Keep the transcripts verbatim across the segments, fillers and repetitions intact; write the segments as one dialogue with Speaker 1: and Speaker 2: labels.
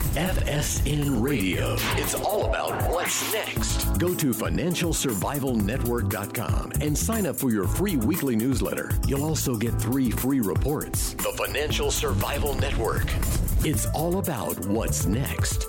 Speaker 1: F S N Radio. It's all about what's next. Go to financial survival network dot com and sign up for your free weekly newsletter. You'll also get three free reports. The Financial Survival Network. It's all about what's next.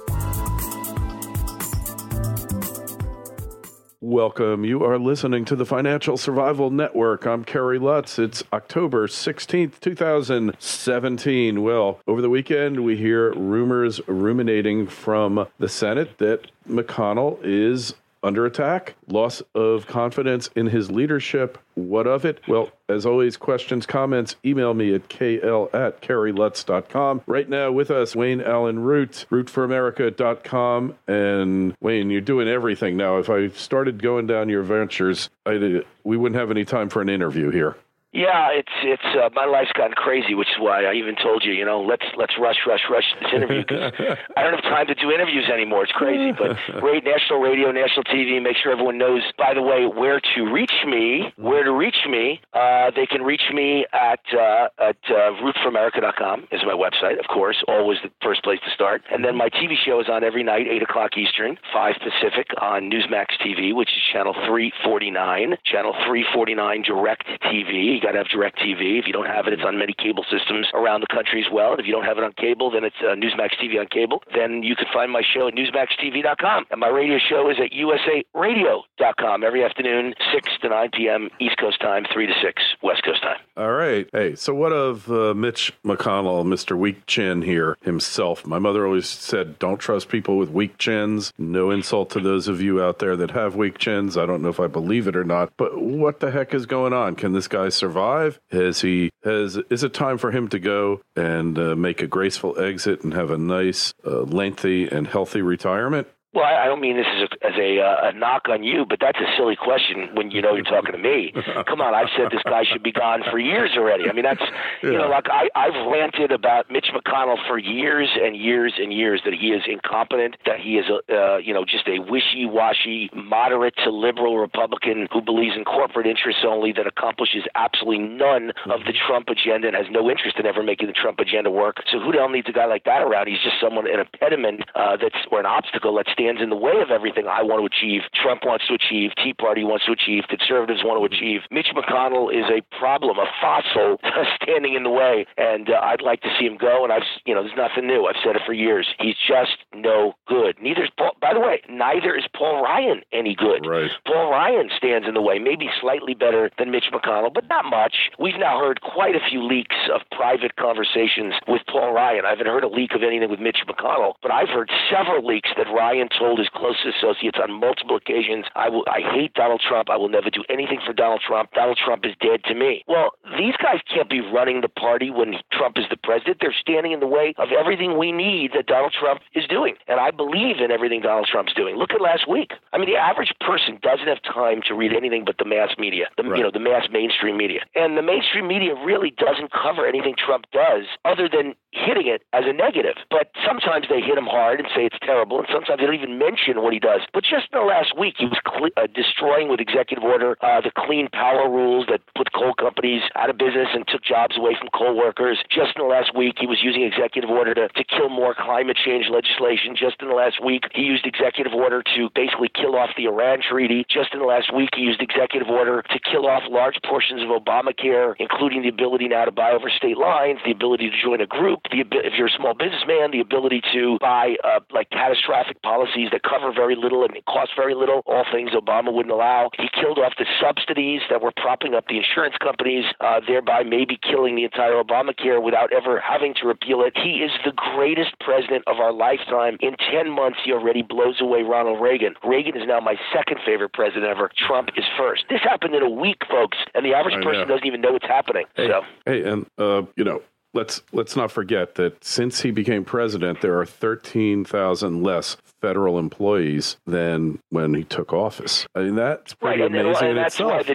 Speaker 2: Welcome. You are listening to the Financial Survival Network. I'm Kerry Lutz. It's October sixteenth, twenty seventeen. Well, over the weekend, we hear rumors ruminating from the Senate that McConnell is under attack, loss of confidence in his leadership. What of it? Well, as always, questions, comments, email me at k l at kerry lutz dot com. Right now with us, Wayne Allyn Root, root for america dot com. And Wayne, you're doing everything now. If I started going down your ventures, I, we wouldn't have any time for an interview here.
Speaker 3: Yeah, it's it's uh, my life's gotten crazy, which is why I even told you, you know, let's let's rush, rush, rush this interview because I don't have time to do interviews anymore. It's crazy, but great national radio, national T V. Make sure everyone knows, by the way, where to reach me. Where to reach me? Uh, they can reach me at uh, at uh, root for america dot com is my website, of course, always the first place to start. And then my T V show is on every night, eight o'clock Eastern, five Pacific on Newsmax T V, which is channel three forty-nine, channel three forty-nine Direct T V. You got to have Direct T V. If you don't have it, it's on many cable systems around the country as well. And if you don't have it on cable, then it's uh, Newsmax T V on cable. Then you can find my show at newsmax t v dot com. And my radio show is at u s a radio dot com every afternoon, six to nine p.m. East Coast time, three to six West Coast time.
Speaker 2: All right. Hey, so what of uh, Mitch McConnell, Mister Weak Chin here himself? My mother always said, don't trust people with weak chins. No insult to those of you out there that have weak chins. I don't know if I believe it or not, but what the heck is going on? Can this guy survive? Has he, has, is it time for him to go and uh, make a graceful exit and have a nice, uh, lengthy and healthy retirement?
Speaker 3: Well, I don't mean this as a, as a, uh, a knock on you, but that's a silly question when you know you're talking to me. Come on, I've said this guy should be gone for years already. I mean, that's, you yeah. know, like I, I've ranted about Mitch McConnell for years and years and years that he is incompetent, that he is, a, uh, you know, just a wishy-washy, moderate to liberal Republican who believes in corporate interests only, that accomplishes absolutely none of the Trump agenda and has no interest in ever making the Trump agenda work. So who the hell needs a guy like that around? He's just someone, an impediment uh, that's, or an obstacle that's stands in the way of everything I want to achieve, Trump wants to achieve, Tea Party wants to achieve, conservatives want to achieve. Mitch McConnell is a problem, a fossil standing in the way, and uh, I'd like to see him go, and I've, you know, there's nothing new. I've said it for years. He's just no good. Neither is Paul, by the way, neither is Paul Ryan any good.
Speaker 2: Right.
Speaker 3: Paul Ryan stands in the way, maybe slightly better than Mitch McConnell, but not much. We've now heard quite a few leaks of private conversations with Paul Ryan. I haven't heard a leak of anything with Mitch McConnell, but I've heard several leaks that Ryan told his closest associates on multiple occasions, I will, I hate Donald Trump. I will never do anything for Donald Trump. Donald Trump is dead to me. Well, these guys can't be running the party when Trump is the president. They're standing in the way of everything we need that Donald Trump is doing. And I believe in everything Donald Trump's doing. Look at last week. I mean, the average person doesn't have time to read anything but the mass media, the, right. you know, the mass mainstream media. And the mainstream media really doesn't cover anything Trump does other than hitting it as a negative. But sometimes they hit him hard and say it's terrible, and sometimes they don't even mention what he does. But just in the last week, he was cl- uh, destroying with executive order uh, the clean power rules that put coal companies out of business and took jobs away from coal workers. Just in the last week, he was using executive order to, to kill more climate change legislation. Just in the last week, he used executive order to basically kill off the Iran treaty. Just in the last week, he used executive order to kill off large portions of Obamacare, including the ability now to buy over state lines, the ability to join a group, the if you're a small businessman, the ability to buy uh, like catastrophic policies that cover very little and cost very little, all things Obama wouldn't allow. He killed off the subsidies that were propping up the insurance companies, uh, thereby maybe killing the entire Obamacare without ever having to repeal it. He is the greatest president of our lifetime. In ten months, he already blows away Ronald Reagan. Reagan is now my second favorite president ever. Trump is first. This happened in a week, folks, and the average person doesn't even know what's happening.
Speaker 2: Hey,
Speaker 3: so.
Speaker 2: hey and, uh, you know, Let's let's not forget that since he became president, there are thirteen thousand less federal employees than when he took office. I mean, that's pretty
Speaker 3: right, and
Speaker 2: amazing
Speaker 3: then, and
Speaker 2: in
Speaker 3: that's
Speaker 2: itself.
Speaker 3: Why the debt,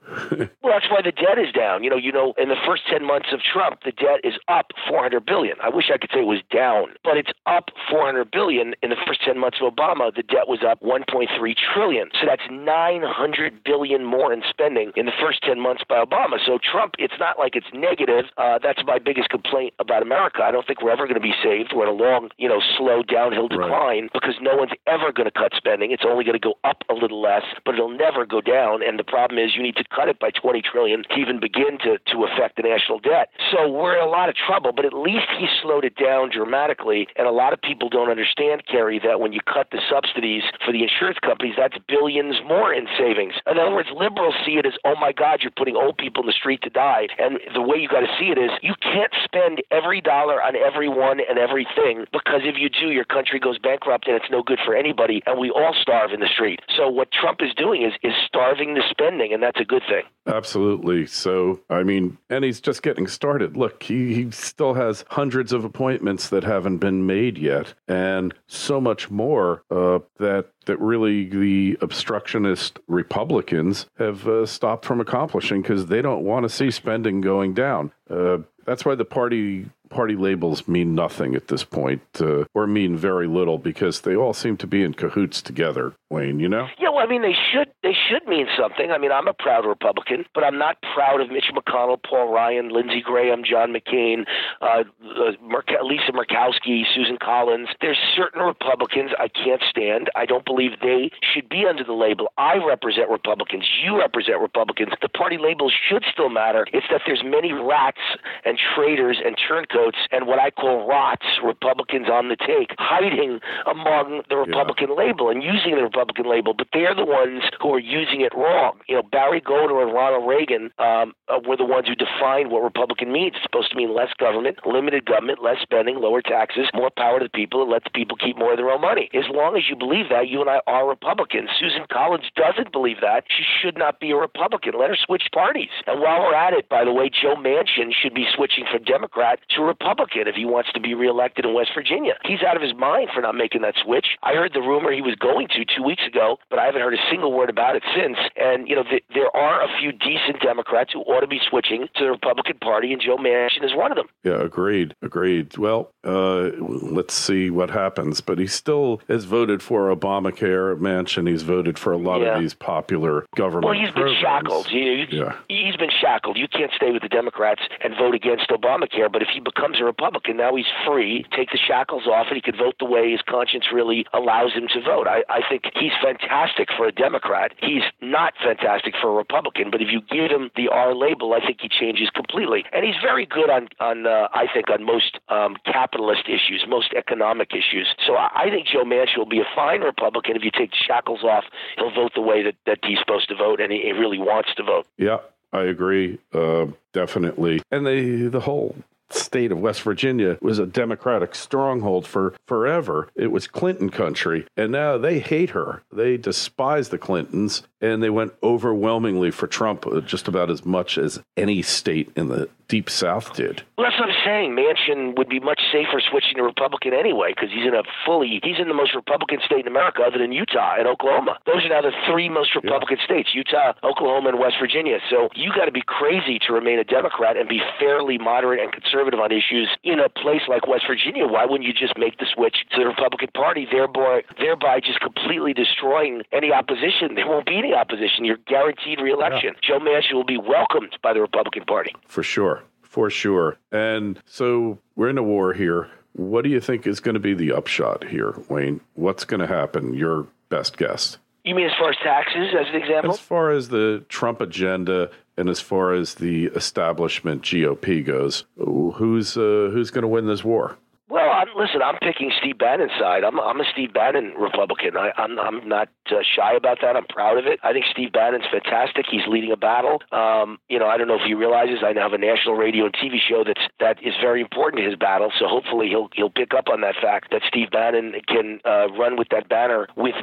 Speaker 3: Well, that's why the debt is down. You know, you know, in the first ten months of Trump, the debt is up four hundred billion dollars. I wish I could say it was down, but it's up four hundred billion dollars. In the first ten months of Obama, the debt was up one point three trillion dollars. So that's nine hundred billion dollars more in spending in the first ten months by Obama. So Trump, it's not like it's negative. Uh, that's my biggest complaint about America. I don't think we're ever going to be saved. We're in a long, you know, slow downhill decline, right, because no one's ever going to cut spending. It's only going to go up a little less, but it'll never go down. And the problem is you need to cut it by twenty trillion dollars to even begin to, to affect the national debt. So we're in a lot of trouble, but at least he slowed it down dramatically. And a lot of people don't understand, Kerry, that when you cut the subsidies for the insurance companies, that's billions more in savings. In other words, liberals see it as, oh my God, you're putting old people in the street to die. And the way you got to see it is you can't spend every dollar on everyone and everything, because if you do, your country goes bankrupt and it's no good for anybody, and we all starve in the street. So what Trump is doing is, is starving the spending, and that's a good thing.
Speaker 2: Absolutely. So, I mean, and he's just getting started. Look, he, he still has hundreds of appointments that haven't been made yet, and so much more uh, that that really the obstructionist Republicans have uh, stopped from accomplishing because they don't want to see spending going down. Uh, that's why the party party labels mean nothing at this point, uh, or mean very little, because they all seem to be in cahoots together, Wayne, you know?
Speaker 3: Yeah, well, I mean, they should they should mean something. I mean, I'm a proud Republican, but I'm not proud of Mitch McConnell, Paul Ryan, Lindsey Graham, John McCain, uh, uh, Murk- Lisa Murkowski, Susan Collins. There's certain Republicans I can't stand. I don't believe they should be under the label. I represent Republicans. You represent Republicans. The party labels should still matter. It's that there's many rats and traitors and turncoats and what I call rots, Republicans on the take, hiding among the Republican yeah. label and using the Republican label, but they're the ones who are using it wrong. You know, Barry Goldwater and Ronald Reagan um, uh, were the ones who defined what Republican means. It's supposed to mean less government, limited government, less spending, lower taxes, more power to the people, and let the people keep more of their own money. As long as you believe that, you and I are Republicans. Susan Collins doesn't believe that. She should not be a Republican. Let her switch parties. And while we're at it, by the way, Joe Manchin should be switching from Democrat to Republican if he wants to be reelected in West Virginia. He's out of his mind for not making that switch. I heard the rumor he was going to two weeks ago, but I haven't heard a single word about it since. And, you know, th- there are a few decent Democrats who ought to be switching to the Republican Party, and Joe Manchin is one of them.
Speaker 2: Yeah, agreed. Agreed. Well, uh, let's see what happens. But he still has voted for Obamacare, Manchin. He's voted for a lot
Speaker 3: yeah.
Speaker 2: of these popular government
Speaker 3: Well, he's
Speaker 2: programs.
Speaker 3: been shackled. You, you,
Speaker 2: yeah.
Speaker 3: He's been shackled. You can't stay with the Democrats and vote against Obamacare, but if he becomes a Republican, now he's free, take the shackles off, and he could vote the way his conscience really allows him to vote. I, I think he's fantastic for a Democrat. He's not fantastic for a Republican, but if you give him the R label, I think he changes completely. And he's very good on, on uh, I think, on most um, capitalist issues, most economic issues. So I, I think Joe Manchin will be a fine Republican. If you take the shackles off, he'll vote the way that, that he's supposed to vote, and he, he really wants to vote.
Speaker 2: Yeah, I agree, uh, definitely. And the the whole state of West Virginia was a Democratic stronghold for forever. It was Clinton country, and now they hate her. They despise the Clintons, and they went overwhelmingly for Trump, just about as much as any state in the Deep South did.
Speaker 3: Well, that's what I'm saying. Manchin would be much safer switching to Republican anyway, because he's in a fully, he's in the most Republican state in America other than Utah and Oklahoma. Those are now the three most Republican yeah. states, Utah, Oklahoma, and West Virginia. So you got to be crazy to remain a Democrat and be fairly moderate and conservative on issues in a place like West Virginia. Why wouldn't you just make the switch to the Republican Party, thereby, thereby just completely destroying any opposition? There won't be any opposition. You're guaranteed re-election. Yeah. Joe Manchin will be welcomed by the Republican Party.
Speaker 2: For sure. For sure. And so we're in a war here. What do you think is going to be the upshot here, Wayne? What's going to happen? Your best guess.
Speaker 3: You mean as far as taxes, as an example?
Speaker 2: As far as the Trump agenda and as far as the establishment G O P goes, who's uh, who's going to win this war?
Speaker 3: Well, I'm, listen, I'm picking Steve Bannon's side. I'm, I'm a Steve Bannon Republican. I, I'm, I'm not uh, shy about that. I'm proud of it. I think Steve Bannon's fantastic. He's leading a battle. Um, you know, I don't know if he realizes I now have a national radio and T V show that's that is very important to his battle. So hopefully he'll he'll pick up on that fact that Steve Bannon can uh, run with that banner with me.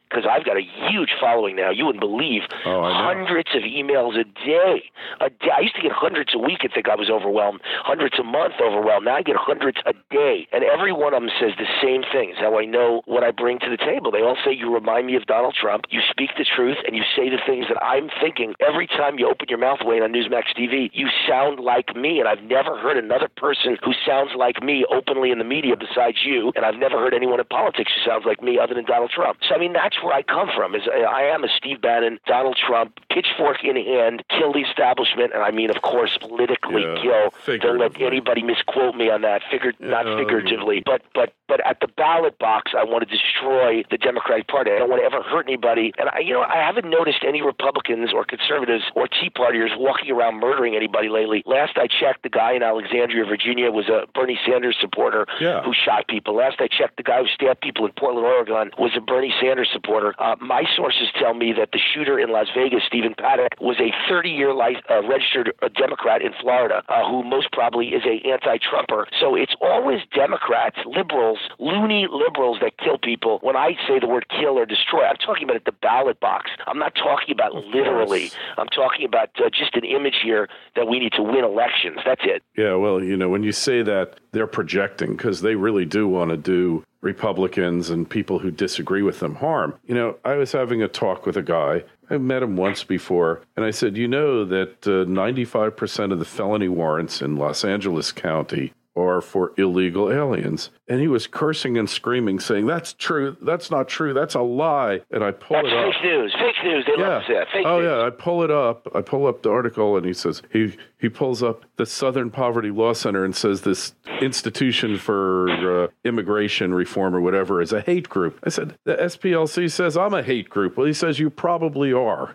Speaker 3: because I've got a huge following now. You wouldn't believe.
Speaker 2: Oh, I know.
Speaker 3: Hundreds of emails a day. A day. I used to get hundreds a week and think I was overwhelmed. Hundreds a month overwhelmed. Now I get hundreds a day. And every one of them says the same things, how I know what I bring to the table. They all say, you remind me of Donald Trump. You speak the truth, and you say the things that I'm thinking. Every time you open your mouth, Wayne, on Newsmax T V, you sound like me. And I've never heard another person who sounds like me openly in the media besides you. And I've never heard anyone in politics who sounds like me other than Donald Trump. So, I mean, that's where I come from. Is I am a Steve Bannon, Donald Trump, pitchfork in hand, kill the establishment. And I mean, of course, politically
Speaker 2: yeah,
Speaker 3: kill. Don't let anybody misquote me on that. Figure, not
Speaker 2: yeah,
Speaker 3: figuratively, but but but at the ballot box, I want to destroy the Democratic Party. I don't want to ever hurt anybody. And I, you know, I haven't noticed any Republicans or conservatives or Tea Partiers walking around murdering anybody lately. Last I checked, the guy in Alexandria, Virginia, was a Bernie Sanders supporter
Speaker 2: yeah.
Speaker 3: who shot people. Last I checked, the guy who stabbed people in Portland, Oregon, was a Bernie Sanders supporter. Uh, my sources tell me that the shooter in Las Vegas, Stephen Paddock, was a thirty-year life, uh, registered uh, Democrat in Florida, uh, who most probably is a anti-Trumper. So it's always Democrats, liberals, loony liberals that kill people. When I say the word kill or destroy, I'm talking about at the ballot box. I'm not talking about literally. I'm talking about uh, just an image here that we need to win elections. That's it.
Speaker 2: Yeah, well, you know, when you say that, they're projecting because they really do want to do Republicans and people who disagree with them harm. You know, I was having a talk with a guy. I met him once before, and I said, you know that uh, ninety-five percent of the felony warrants in Los Angeles County are for illegal aliens. And he was cursing and screaming, saying, that's true. That's not true. That's a lie. And I pull
Speaker 3: That's
Speaker 2: it up.
Speaker 3: fake news. Fake news. They
Speaker 2: yeah.
Speaker 3: love that. Fake
Speaker 2: oh,
Speaker 3: news.
Speaker 2: yeah. I pull it up. I pull up the article, and he says, he, he pulls up the Southern Poverty Law Center and says this institution for uh, immigration reform or whatever is a hate group. I said, the S P L C says I'm a hate group. Well, he says you probably are.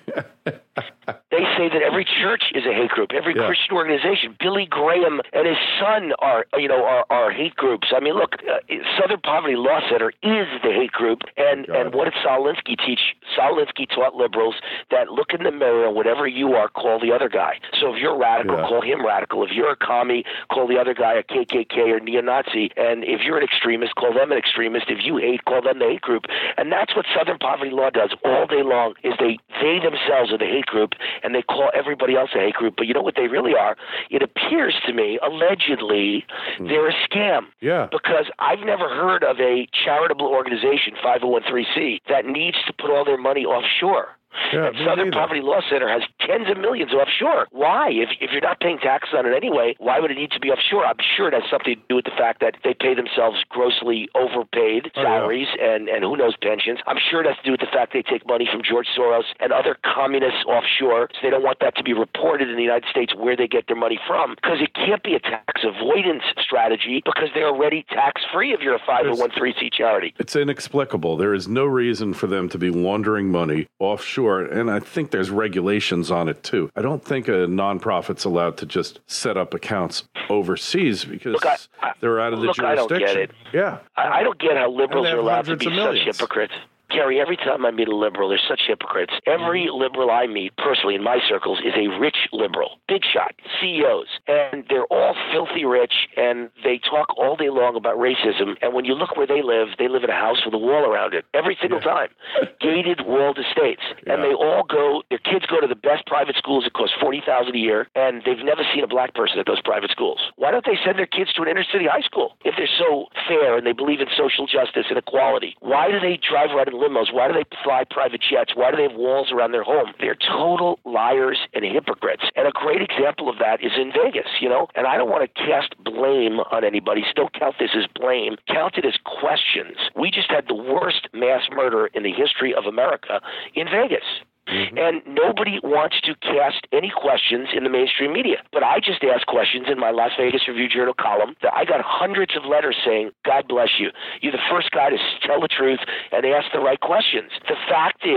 Speaker 3: They say that every church is a hate group, every
Speaker 2: yeah.
Speaker 3: Christian organization. Billy Graham and his son are, you know, are, are hate groups. I mean, look, uh, Southern Poverty Law Center is the hate group, and,
Speaker 2: God.
Speaker 3: and what did Saul Alinsky teach? Saul Alinsky taught liberals that look in the mirror, and whatever you are, call the other guy. So if you're radical,
Speaker 2: yeah.
Speaker 3: call him radical. If you're a commie, call the other guy a K K K or neo-Nazi. And if you're an extremist, call them an extremist. If you hate, call them the hate group. And that's what Southern Poverty Law does all day long, is they, they themselves are the hate group, and they call everybody else a hate group. But you know what they really are? It appears to me, allegedly, mm. they're a scam.
Speaker 2: Yeah.
Speaker 3: Because I've never heard of a charitable organization, five oh one c, that needs to put all their money offshore.
Speaker 2: Yeah,
Speaker 3: and Southern Poverty Law Center has tens of millions offshore. Why? If if you're not paying taxes on it anyway, why would it need to be offshore? I'm sure it has something to do with the fact that they pay themselves grossly overpaid salaries oh, yeah. and, and who knows pensions. I'm sure it has to do with the fact they take money from George Soros and other communists offshore, so they don't want that to be reported in the United States where they get their money from, because it can't be a tax avoidance strategy because they're already tax-free if you're a five oh one c charity.
Speaker 2: It's inexplicable. There is no reason for them to be laundering money offshore. And I think there's regulations on it, too. I don't think a nonprofit's allowed to just set up accounts overseas because
Speaker 3: look, I, I,
Speaker 2: they're out of the
Speaker 3: look,
Speaker 2: jurisdiction.
Speaker 3: I don't get it.
Speaker 2: Yeah.
Speaker 3: I, I don't get how liberals are allowed to be such
Speaker 2: millions.
Speaker 3: hypocrites. Gary, every time I meet a liberal, they're such hypocrites. Every liberal I meet, personally, in my circles, is a rich liberal, big shot, C E Os. And they're all filthy rich, and they talk all day long about racism. And when you look where they live, they live in a house with a wall around it, every single yeah. time. Gated walled estates. Yeah. And they all go, their kids go to the best private schools that cost forty thousand dollars a year, and they've never seen a black person at those private schools. Why don't they send their kids to an inner city high school if they're so fair and they believe in social justice and equality? Why do they drive around in limos? Why do they fly private jets? Why do they have walls around their home? They're total liars and hypocrites. And a great example of that is in Vegas, you know? And I don't want to cast blame on anybody. So don't count this as blame. Count it as questions. We just had the worst mass murder in the history of America in Vegas. Mm-hmm. And nobody wants to cast any questions in the mainstream media. But I just asked questions in my Las Vegas Review-Journal column that I got hundreds of letters saying, God bless you. You're the first guy to tell the truth and ask the right questions. The fact is,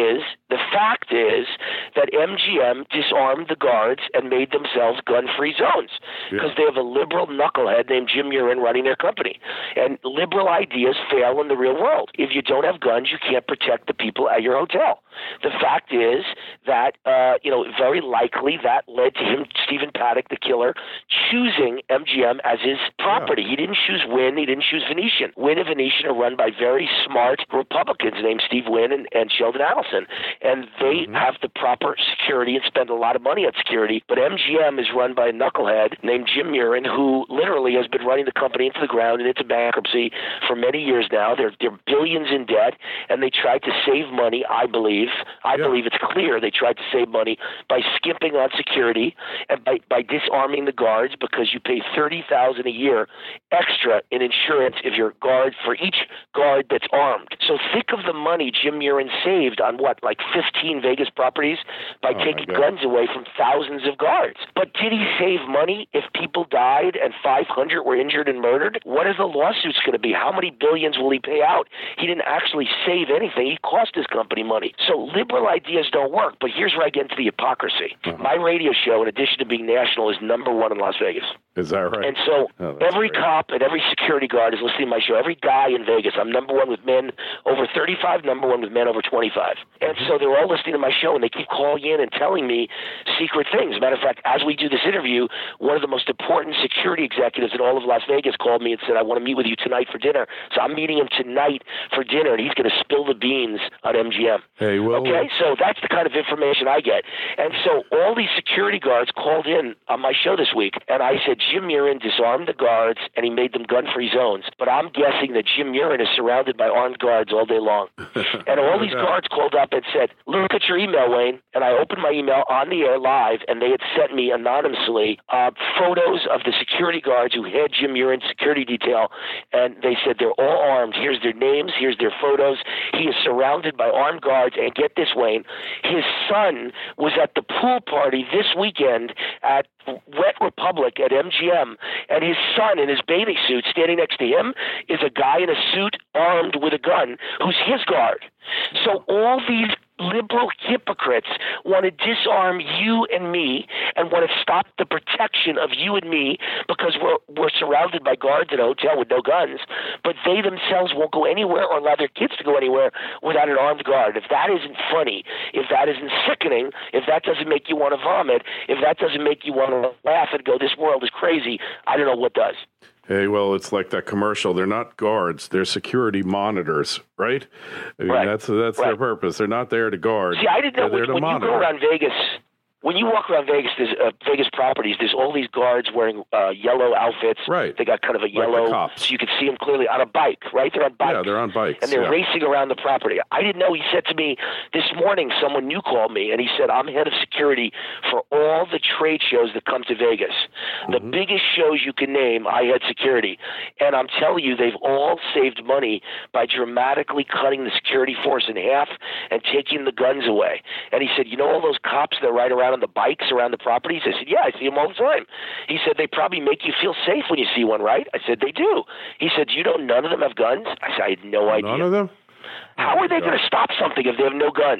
Speaker 3: The fact is that M G M disarmed the guards and made themselves gun-free zones because yeah. they have a liberal knucklehead named Jim Urin running their company. And liberal ideas fail in the real world. If you don't have guns, you can't protect the people at your hotel. The fact is that, uh, you know, very likely that led to him, Stephen Paddock, the killer, choosing M G M as his property. Yeah. He didn't choose Wynn. He didn't choose Venetian. Wynn and Venetian are run by very smart Republicans named Steve Wynn and, and Sheldon Adelson. And they mm-hmm. have the proper security and spend a lot of money on security. But M G M is run by a knucklehead named Jim Urin, who literally has been running the company into the ground and into bankruptcy for many years now. They're, they're billions in debt, and they tried to save money, I believe. I yeah. believe it's clear they tried to save money by skimping on security and by, by disarming the guards because you pay thirty thousand dollars a year extra in insurance if you're a guard for each guard that's armed. So think of the money Jim Urin saved on what, like fifteen Vegas properties by oh taking guns away from thousands of guards. But did he save money if people died and five hundred were injured and murdered? What are the lawsuits going to be? How many billions will he pay out? He didn't actually save anything. He cost his company money. So liberal ideas don't work, but here's where I get into the hypocrisy. Uh-huh. My radio show, in addition to being national, is number one in Las Vegas.
Speaker 2: Is that right?
Speaker 3: And so
Speaker 2: oh,
Speaker 3: every
Speaker 2: great.
Speaker 3: cop and every security guard is listening to my show. Every guy in Vegas, I'm number one with men over thirty-five, number one with men over twenty-five. And so they're all listening to my show, and they keep calling in and telling me secret things. As a matter of fact, as we do this interview, one of the most important security executives in all of Las Vegas called me and said, I want to meet with you tonight for dinner. So I'm meeting him tonight for dinner, and he's going to spill the beans on M G M.
Speaker 2: Hey, well,
Speaker 3: okay, so that's the kind of information I get. And so all these security guards called in on my show this week, and I said, Jim Urin disarmed the guards, and he made them gun-free zones. But I'm guessing that Jim Urin is surrounded by armed guards all day long. And all these guards called up and said, look at your email, Wayne. And I opened my email on the air live, and they had sent me anonymously uh, photos of the security guards who had Jim Urin's security detail, and they said they're all armed. Here's their names. Here's their photos. He is surrounded by armed guards, and get this, Wayne, his son was at the pool party this weekend at Wet Republic at M G M, and his son in his bathing suit standing next to him is a guy in a suit armed with a gun who's his guard. So all these liberal hypocrites want to disarm you and me and want to stop the protection of you and me because we're we're surrounded by guards at a hotel with no guns, but they themselves won't go anywhere or allow their kids to go anywhere without an armed guard. If that isn't funny, if that isn't sickening, if that doesn't make you want to vomit, if that doesn't make you want to laugh and go, this world is crazy, I don't know what does.
Speaker 2: Hey, well, it's like that commercial. They're not guards; they're security monitors, right? I mean,
Speaker 3: right.
Speaker 2: that's that's
Speaker 3: right.
Speaker 2: their purpose. They're not there to guard.
Speaker 3: See, I didn't know
Speaker 2: they're
Speaker 3: when, when you
Speaker 2: monitor.
Speaker 3: go around Vegas. When you walk around Vegas, there's uh, Vegas properties. There's all these guards wearing uh, yellow outfits.
Speaker 2: Right.
Speaker 3: They got kind of a yellow,
Speaker 2: like the cops.
Speaker 3: So you can see them clearly on a bike. Right, they're on bikes.
Speaker 2: Yeah, they're on bikes,
Speaker 3: and they're
Speaker 2: yeah.
Speaker 3: racing around the property. I didn't know. He said to me this morning, someone new called me, and he said, "I'm head of security for all the trade shows that come to Vegas. Mm-hmm. The biggest shows you can name, I had security, and I'm telling you, they've all saved money by dramatically cutting the security force in half and taking the guns away." And he said, "You know all those cops that ride around on the bikes around the properties?" I said, "Yeah, I see them all the time." He said, "They probably make you feel safe when you see one, right?" I said, "They do." He said, "You know none of them have guns?" I said, "I had no idea."
Speaker 2: None of them?
Speaker 3: How are they going to stop something if they have no guns?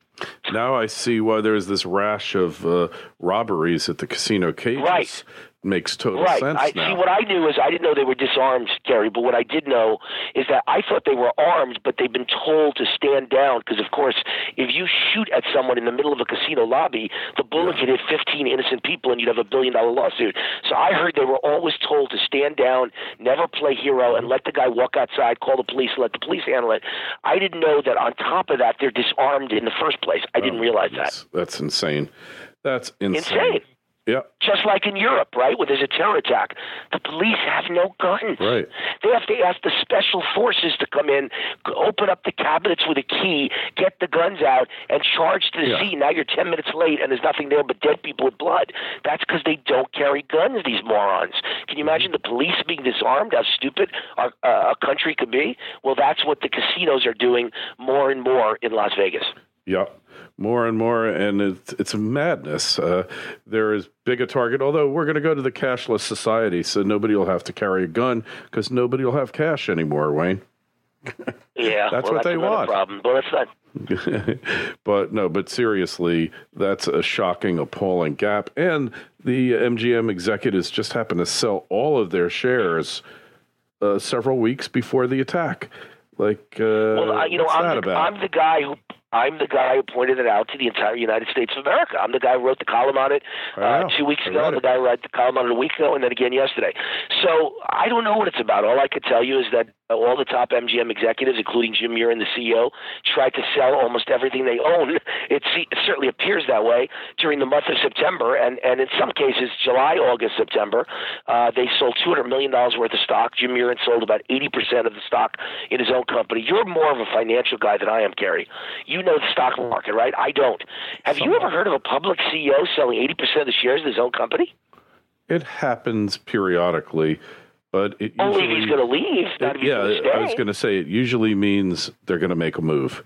Speaker 2: Now I see why there's this rash of uh, robberies at the casino cages.
Speaker 3: Right.
Speaker 2: Makes total
Speaker 3: right.
Speaker 2: sense
Speaker 3: I,
Speaker 2: now.
Speaker 3: See, what I knew is I didn't know they were disarmed, Gary, but what I did know is that I thought they were armed, but they've been told to stand down because, of course, if you shoot at someone in the middle of a casino lobby, the bullet
Speaker 2: yeah.
Speaker 3: could hit fifteen innocent people and you'd have a billion-dollar lawsuit. So I heard they were always told to stand down, never play hero, and let the guy walk outside, call the police, let the police handle it. I didn't know that on top of that, they're disarmed in the first place. I didn't
Speaker 2: oh,
Speaker 3: realize
Speaker 2: that's,
Speaker 3: that.
Speaker 2: That's insane. That's insane.
Speaker 3: Insane.
Speaker 2: Yeah.
Speaker 3: Just like in Europe, right, where there's a terror attack. The police have no guns.
Speaker 2: Right.
Speaker 3: They have to ask the special forces to come in, open up the cabinets with a key, get the guns out, and charge to the
Speaker 2: yeah.
Speaker 3: scene. Now you're ten minutes late, and there's nothing there but dead people with blood. That's because they don't carry guns, these morons. Can you imagine the police being disarmed, how stupid our, uh, a country could be? Well, that's what the casinos are doing more and more in Las Vegas.
Speaker 2: Yeah, more and more, and it's, it's madness. Uh, they're as big a target, although we're going to go to the cashless society, so nobody will have to carry a gun because nobody will have cash anymore, Wayne.
Speaker 3: Yeah,
Speaker 2: that's
Speaker 3: well,
Speaker 2: what
Speaker 3: that's
Speaker 2: they want.
Speaker 3: Problem. Well, that's not.
Speaker 2: But no, but seriously, that's a shocking, appalling gap. And the M G M executives just happened to sell all of their shares uh, several weeks before the attack. Like, uh,
Speaker 3: well, I, you know,
Speaker 2: what's
Speaker 3: I'm
Speaker 2: that
Speaker 3: the,
Speaker 2: about?
Speaker 3: I'm the guy who. I'm the guy who pointed it out to the entire United States of America. I'm the guy who wrote the column on it uh, two weeks ago. I'm the guy who wrote the column on it a week ago, and then again yesterday. So I don't know what it's about. All I could tell you is that all the top M G M executives, including Jim Murin, the C E O, tried to sell almost everything they own. It, it certainly appears that way during the month of September, and, and in some cases, July, August, September. Uh, they sold two hundred million dollars worth of stock. Jim Murin sold about eighty percent of the stock in his own company. You're more of a financial guy than I am, Gary. You know the stock market, right? I don't. Have Somewhat. you ever heard of a public C E O selling eighty percent of the shares of his own company?
Speaker 2: It happens periodically. But it
Speaker 3: Only
Speaker 2: usually,
Speaker 3: if he's going to leave, not if he's
Speaker 2: yeah,
Speaker 3: going to stay.
Speaker 2: I was going to say it usually means they're going to make a move.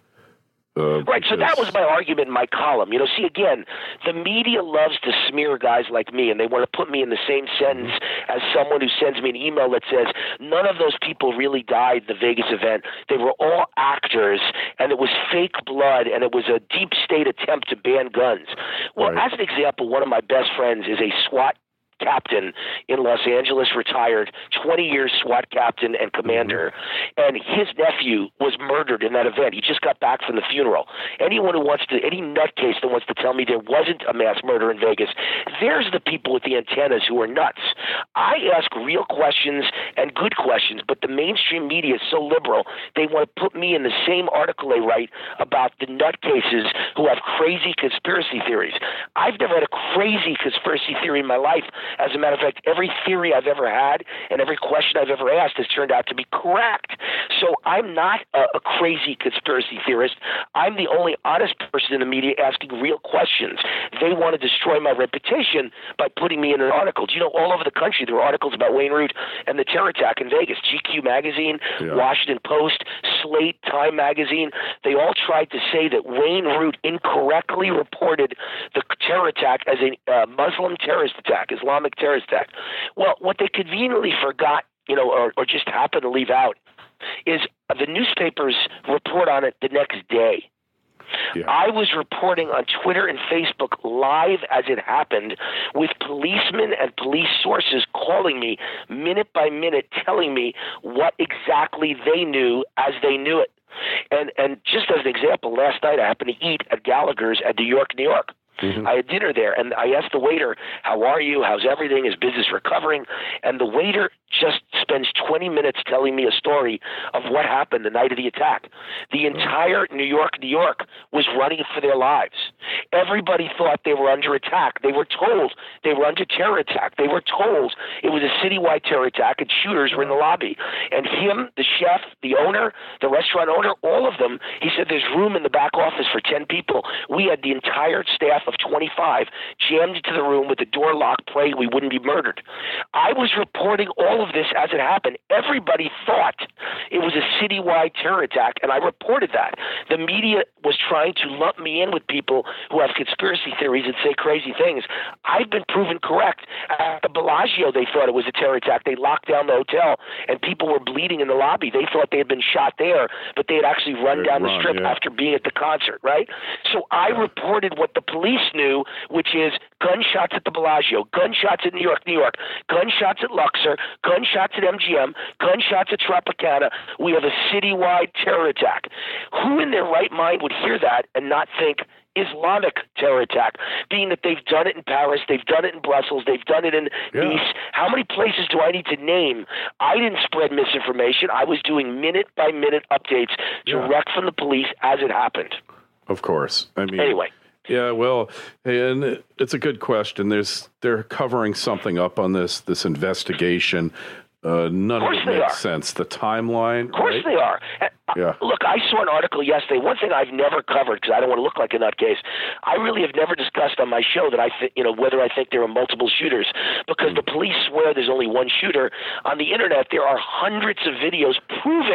Speaker 2: Uh,
Speaker 3: right, so that was my argument in my column. You know, see, again, the media loves to smear guys like me, and they want to put me in the same sentence as someone who sends me an email that says, none of those people really died at the Vegas event. They were all actors, and it was fake blood, and it was a deep state attempt to ban guns. Well,
Speaker 2: right.
Speaker 3: as an example, one of my best friends is a SWAT captain in Los Angeles, retired, twenty years SWAT captain and commander, mm-hmm. and his nephew was murdered in that event. He just got back from the funeral. Anyone who wants to, any nutcase that wants to tell me there wasn't a mass murder in Vegas, there's the people with the antennas who are nuts. I ask real questions and good questions, but the mainstream media is so liberal, they want to put me in the same article they write about the nutcases who have crazy conspiracy theories. I've never had a crazy conspiracy theory in my life. As a matter of fact, every theory I've ever had and every question I've ever asked has turned out to be correct. So I'm not a, a crazy conspiracy theorist. I'm the only honest person in the media asking real questions. They want to destroy my reputation by putting me in an article. Do you know, all over the country there are articles about Wayne Root and the terror attack in Vegas. G Q magazine, yeah. Washington Post, Slate, Time magazine, they all tried to say that Wayne Root incorrectly reported the terror attack as a uh, Muslim terrorist attack, Islamic terrorist attack. Well, what they conveniently forgot, you know, or, or just happened to leave out is the newspapers report on it the next day. Yeah. I was reporting on Twitter and Facebook live as it happened, with policemen and police sources calling me minute by minute, telling me what exactly they knew as they knew it. And and just as an example, last night I happened to eat at Gallagher's at New York, New York. Mm-hmm. I had dinner there, and I asked the waiter, how are you? How's everything? Is business recovering? And the waiter just spends twenty minutes telling me a story of what happened the night of the attack. The entire New York, New York was running for their lives. Everybody thought they were under attack. They were told they were under terror attack. They were told it was a citywide terror attack and shooters were in the lobby. And him, the chef, the owner, the restaurant owner, all of them, he said there's room in the back office for ten people. We had the entire staff of twenty-five jammed into the room with the door locked, praying we wouldn't be murdered. I was reporting all of this as it happened. Everybody thought it was a citywide terror attack, and I reported that. The media was trying to lump me in with people who have conspiracy theories and say crazy things. I've been proven correct. At the Bellagio, they thought it was a terror attack. They locked down the hotel, and people were bleeding in the lobby. They thought they had been shot there, but they had actually run down the strip yeah. after being at the concert, right? So I yeah. reported what the police knew, which is gunshots at the Bellagio, gunshots at New York, New York, gunshots at Luxor, gunshots at M G M, gunshots at Tropicana. We have a citywide terror attack. Who in their right mind would hear that and not think Islamic terror attack, being that they've done it in Paris, they've done it in Brussels, they've done it in yeah. Nice? How many places do I need to name? I didn't spread misinformation. I was doing minute-by-minute updates yeah. direct from the police as it happened.
Speaker 2: Of course. I mean,
Speaker 3: anyway.
Speaker 2: Yeah, well, and it's a good question. There's they're covering something up on this this investigation. Uh, none of, of it makes are. sense. The timeline.
Speaker 3: Of course
Speaker 2: right?
Speaker 3: they are.
Speaker 2: Yeah.
Speaker 3: Look, I saw an article yesterday. One thing I've never covered, because I don't want to look like a nutcase, I really have never discussed on my show that I think, you know, whether I think there are multiple shooters, because mm. the police swear there's only one shooter. On the internet, there are hundreds of videos proving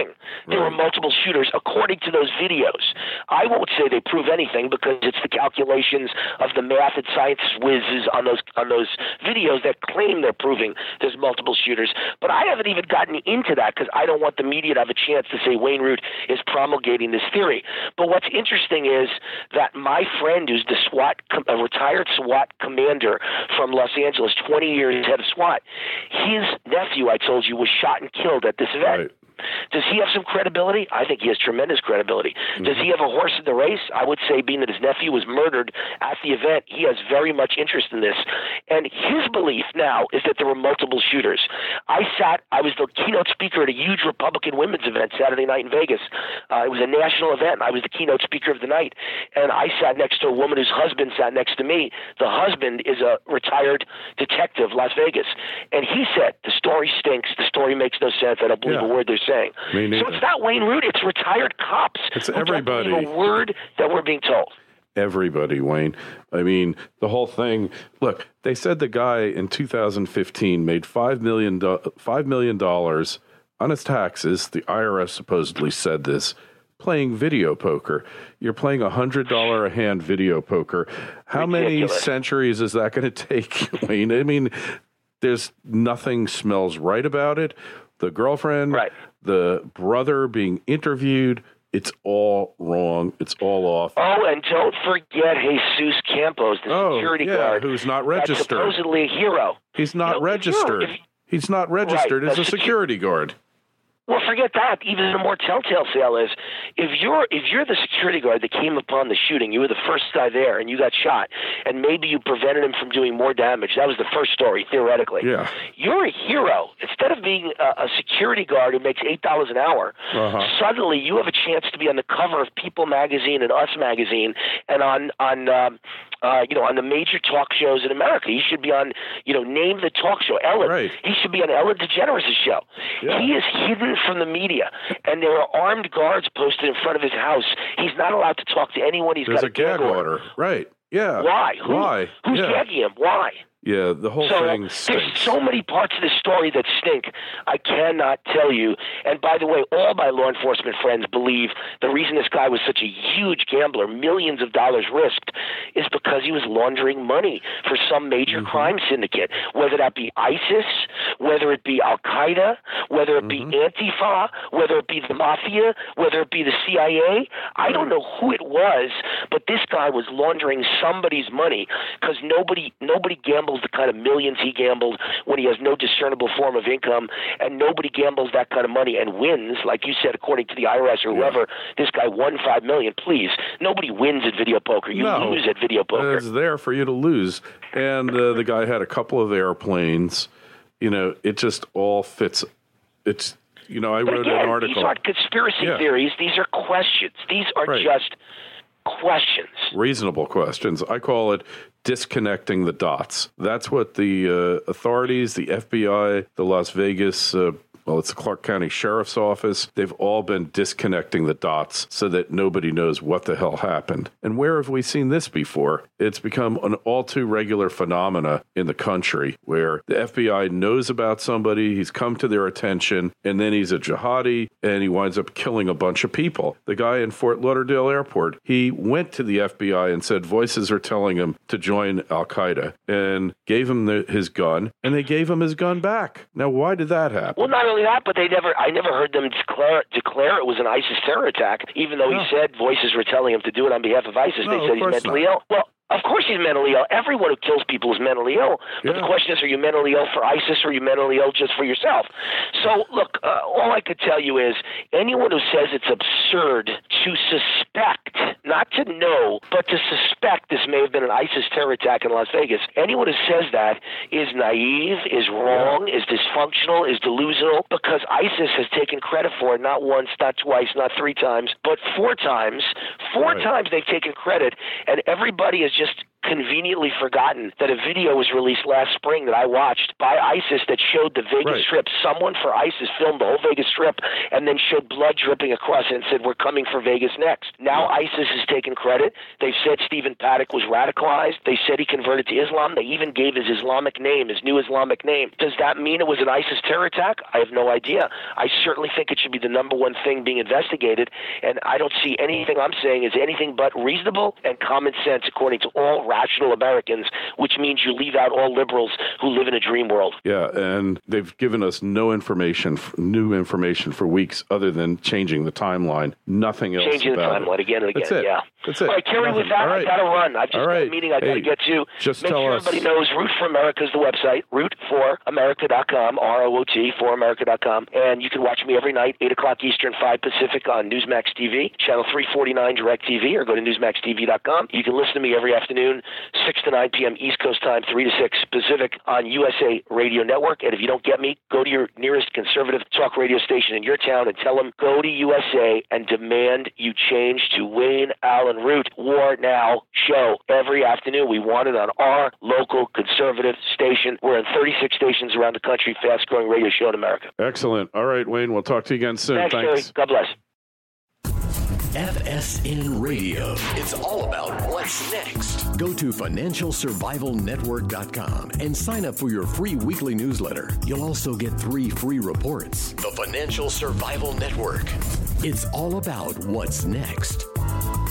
Speaker 3: There
Speaker 2: Right.
Speaker 3: were multiple shooters according to those videos. I won't say they prove anything because it's the calculations of the math and science whizzes on those on those videos that claim they're proving there's multiple shooters. But I haven't even gotten into that because I don't want the media to have a chance to say Wayne Root is promulgating this theory. But what's interesting is that my friend, who's the SWAT, a retired SWAT commander from Los Angeles, twenty years head of SWAT, his nephew, I told you, was shot and killed at this event.
Speaker 2: Right.
Speaker 3: Does he have some credibility? I think he has tremendous credibility. Mm-hmm. Does he have a horse in the race? I would say, being that his nephew was murdered at the event, he has very much interest in this. And his belief now is that there were multiple shooters. I sat, I was the keynote speaker at a huge Republican women's event Saturday night in Vegas. Uh, it was a national event, and I was the keynote speaker of the night. And I sat next to a woman whose husband sat next to me. The husband is a retired detective, Las Vegas. And he said, the story stinks. The story makes no sense. I don't believe yeah. a word they're saying.
Speaker 2: Me neither.
Speaker 3: So it's not Wayne Root, it's retired cops.
Speaker 2: It's
Speaker 3: who
Speaker 2: everybody.
Speaker 3: Don't believe a word that we're being told.
Speaker 2: Everybody, Wayne. I mean, the whole thing. Look, they said the guy in two thousand fifteen made five million dollars five million dollars on his taxes. The I R S supposedly said this, playing video poker. You're playing one hundred dollars a hand video poker. How Ridiculous. many centuries is that going to take, Wayne? I mean, there's nothing smells right about it. The girlfriend,
Speaker 3: right.
Speaker 2: the brother being interviewed, it's all wrong. It's all off.
Speaker 3: Oh, and don't forget Jesus Campos, the
Speaker 2: oh,
Speaker 3: security
Speaker 2: yeah,
Speaker 3: guard.
Speaker 2: who's not registered.
Speaker 3: Supposedly a hero.
Speaker 2: He's not
Speaker 3: you know,
Speaker 2: registered. If you, if, He's not registered right, as a security guard.
Speaker 3: Well, forget that. Even the more telltale tale is if you're if you're the security guard that came upon the shooting, you were the first guy there, and you got shot, and maybe you prevented him from doing more damage. That was the first story, theoretically.
Speaker 2: Yeah.
Speaker 3: You're a hero. Instead of being a, a security guard who makes eight dollars an hour, uh-huh. suddenly you have a chance to be on the cover of People magazine and Us magazine, and on on um, uh, you know on the major talk shows in America. He should be on you know Name the Talk Show, Ellen.
Speaker 2: Right.
Speaker 3: He should be on Ellen DeGeneres' show.
Speaker 2: Yeah.
Speaker 3: He is hidden from the media, and there are armed guards posted in front of his house. He's not allowed to talk to anyone. He's
Speaker 2: There's
Speaker 3: got
Speaker 2: a, a gag order. order. Right. Yeah.
Speaker 3: Why? Who,
Speaker 2: Why?
Speaker 3: Who's
Speaker 2: yeah.
Speaker 3: gagging him? Why?
Speaker 2: Yeah, the whole
Speaker 3: so,
Speaker 2: thing stinks.
Speaker 3: There's so many parts of this story that stink. I cannot tell you. And by the way, all my law enforcement friends believe the reason this guy was such a huge gambler, millions of dollars risked, is because he was laundering money for some major mm-hmm. crime syndicate, whether that be ISIS, whether it be Al-Qaeda, whether it mm-hmm. be Antifa, whether it be the Mafia, whether it be the C I A. Right. I don't know who it was, but this guy was laundering somebody's money because nobody, nobody gambles the kind of millions he gambled when he has no discernible form of income, and nobody gambles that kind of money and wins, like you said, according to the I R S or whoever. Yeah. This guy won five million dollars. Please, nobody wins at video poker. You
Speaker 2: no,
Speaker 3: lose at video poker.
Speaker 2: It's there for you to lose. And uh, the guy had a couple of airplanes. You know, it just all fits. It's, you know, I
Speaker 3: but
Speaker 2: wrote
Speaker 3: again,
Speaker 2: an article.
Speaker 3: These aren't conspiracy
Speaker 2: yeah.
Speaker 3: theories. These are questions. These are
Speaker 2: right.
Speaker 3: just questions.
Speaker 2: Reasonable questions. I call it disconnecting the dots. That's what the uh, authorities, the F B I, the Las Vegas, uh, well, it's the Clark County Sheriff's Office, they've all been disconnecting the dots so that nobody knows what the hell happened. And where have we seen this before? It's become an all too regular phenomena in the country where the F B I knows about somebody, he's come to their attention, and then he's a jihadi, and he winds up killing a bunch of people. The guy in Fort Lauderdale Airport, he went to the F B I and said voices are telling him to join Al-Qaeda, and gave him the, his gun, and they gave him his gun back. Now, why did that happen?
Speaker 3: Well, not only that, but they never, I never heard them declare declare it was an ISIS terror attack, even though no. he said voices were telling him to do it on behalf of ISIS.
Speaker 2: No,
Speaker 3: they said he's mentally
Speaker 2: not.
Speaker 3: ill. Well, of course he's mentally ill. Everyone who kills people is mentally ill. But
Speaker 2: yeah.
Speaker 3: the question is, are you mentally ill for ISIS or are you mentally ill just for yourself? So, look, uh, all I could tell you is anyone who says it's absurd to suspect, not to know, but to suspect this may have been an ISIS terror attack in Las Vegas, anyone who says that is naive, is wrong, yeah. is dysfunctional, is delusional, because ISIS has taken credit for it not once, not twice, not three times, but four times. Four
Speaker 2: right.
Speaker 3: times they've taken credit, and everybody is just conveniently forgotten that a video was released last spring that I watched by ISIS that showed the Vegas
Speaker 2: right.
Speaker 3: Strip. Someone for ISIS filmed the whole Vegas Strip and then showed blood dripping across it and said, we're coming for Vegas next. Now yeah. ISIS has taken credit. They've said Stephen Paddock was radicalized. They said he converted to Islam. They even gave his Islamic name, his new Islamic name. Does that mean it was an ISIS terror attack? I have no idea. I certainly think it should be the number one thing being investigated, and I don't see anything I'm saying is anything but reasonable and common sense according to all rational Americans, which means you leave out all liberals who live in a dream world.
Speaker 2: Yeah, and they've given us no information, new information for weeks other than changing the timeline. Nothing else
Speaker 3: Changing
Speaker 2: about
Speaker 3: the timeline
Speaker 2: it.
Speaker 3: again and again,
Speaker 2: That's it.
Speaker 3: yeah.
Speaker 2: That's it.
Speaker 3: All right, Kerry,
Speaker 2: Nothing.
Speaker 3: with that,
Speaker 2: right.
Speaker 3: I got to run. I've just
Speaker 2: All
Speaker 3: got
Speaker 2: right.
Speaker 3: a meeting I got to
Speaker 2: hey,
Speaker 3: get to.
Speaker 2: Just
Speaker 3: Make
Speaker 2: tell
Speaker 3: sure
Speaker 2: us.
Speaker 3: everybody knows Root for America is the website, root for america dot com, R O O T, for america dot com. And you can watch me every night, eight o'clock Eastern, five Pacific on Newsmax T V, channel three forty-nine DirecTV, or go to newsmax t v dot com. You can listen to me every afternoon, six to nine p.m. East Coast time, three to six Pacific on U S A Radio Network. And if you don't get me, go to your nearest conservative talk radio station in your town and tell them, go to U S A and demand you change to Wayne Allen Root. War Now show every afternoon. We want it on our local conservative station. We're in thirty-six stations around the country, fast-growing radio show in America.
Speaker 2: Excellent. All right, Wayne, we'll talk to you again soon.
Speaker 3: Thanks,
Speaker 2: Thanks.
Speaker 3: Kerry. God bless.
Speaker 1: F S N Radio. It's all about what's next. Go to financial survival network dot com and sign up for your free weekly newsletter. You'll also get three free reports. The Financial Survival Network. It's all about what's next.